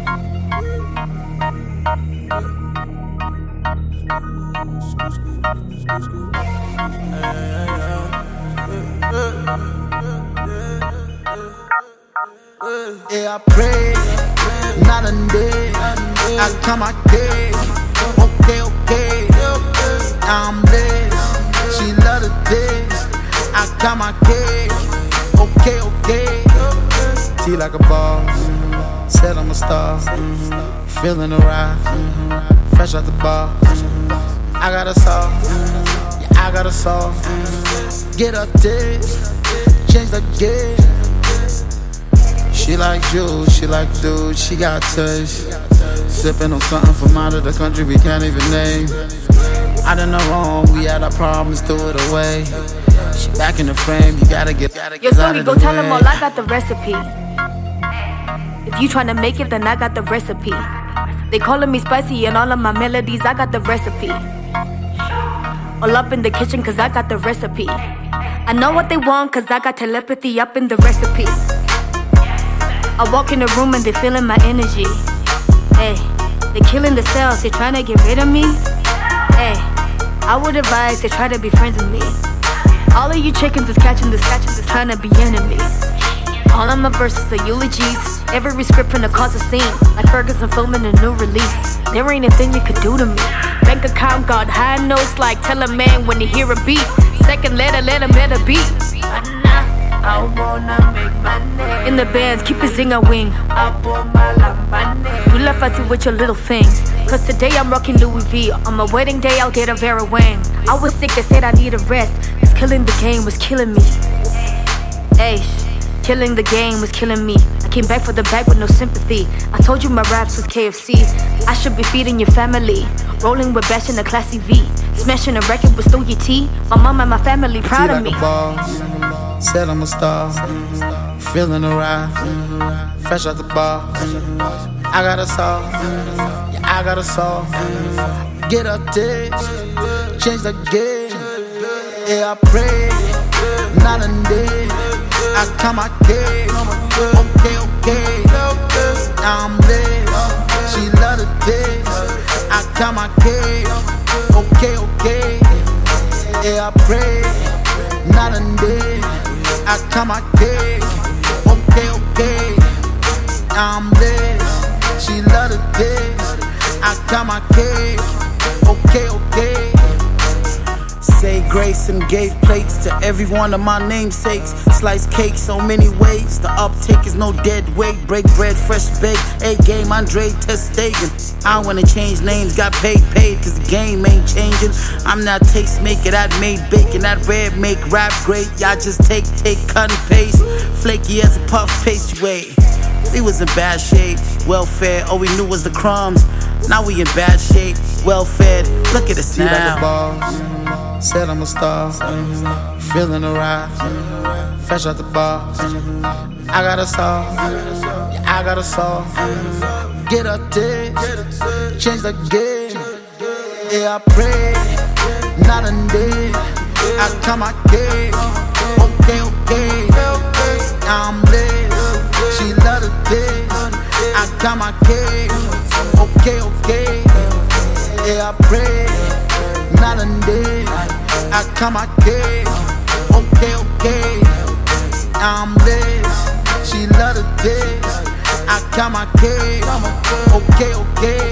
Yeah, I pray, not a day. I count my days. Okay. Now I'm blessed. She love the taste. I count my cake. Okay. Tea like a boss. Said I'm a star. Feeling the ride. Fresh out the bar. I got a sauce. Yeah, I got a sauce. Get a taste. Change the game. She like juice, she like dude, she got touch. Sipping on something from out of the country we can't even name. I done no wrong, we had our problems, threw it away. She back in the frame, you gotta get Yo, Story, go tell them all I got the recipe. If you tryna make it, then I got the recipe. They calling me spicy and all of my melodies, I got the recipe. All up in the kitchen, cause I got the recipe. I know what they want, cause I got telepathy up in the recipe. I walk in the room and they feeling my energy. Hey, they killing the cells, they trying to get rid of me. Hey, I would advise they try to be friends with me. All of you chickens is catching this, trying to be enemies. All of my verses are eulogies. Every script finna cause a scene, like Ferguson filming a new release. There ain't a thing you could do to me. Bank account got high notes like tell a man when you hear a beat. Second letter, let him let a beat. I wanna make money. In the bands, keep it zinger wing. You left out with your little things. Cause today I'm rocking Louis V. On my wedding day, I'll get a Vera Wang. I was sick, they said I need a rest. Cause killing the game was killing me. Ay, killing the game was killing me. I came back for the bag with no sympathy. I told you my raps was KFC. I should be feeding your family. Rolling with Bash in a classy V. Smashing a record with Stogie T. My mom and my family proud of me. Said I'm a star, feeling the ride, fresh out the bar. I got a sauce, yeah, I got a sauce. Get a taste, change the game. Yeah, I pray, not a day. I count my cake. Okay. Now I'm blessed. She love the taste. I count my cake. Okay. Yeah, I pray, not a day. I count my cake. Okay. Now I'm blessed. She love the taste. I count my cake. Okay. Say grace and gave plates to every one of my namesakes. Slice cake so many ways. The uptake is no dead weight. Break bread, fresh baked. A-game, Andre Testegen. I wanna change names, got paid, cause the game ain't changing. I'm not tastemaker, that made bacon, that red make rap great. Y'all just take, cut and paste. Flaky as a puff pastry weight. We was in bad shape, welfare, all we knew was the crumbs. Now we in bad shape, well fed. Look at us now. Like a boss, said I'm a star, feeling the ride, fresh out the bar. I got a sauce, yeah, I got a sauce. Get a taste, change the game. Yeah, I pray, not a day. I count my cake. Okay. Now I'm blessed. She love the taste. I count my cake. Okay. Yeah, I pray, not a day. I count my cake. Okay. Now I'm blessed. She love the taste. I count my cake. Okay.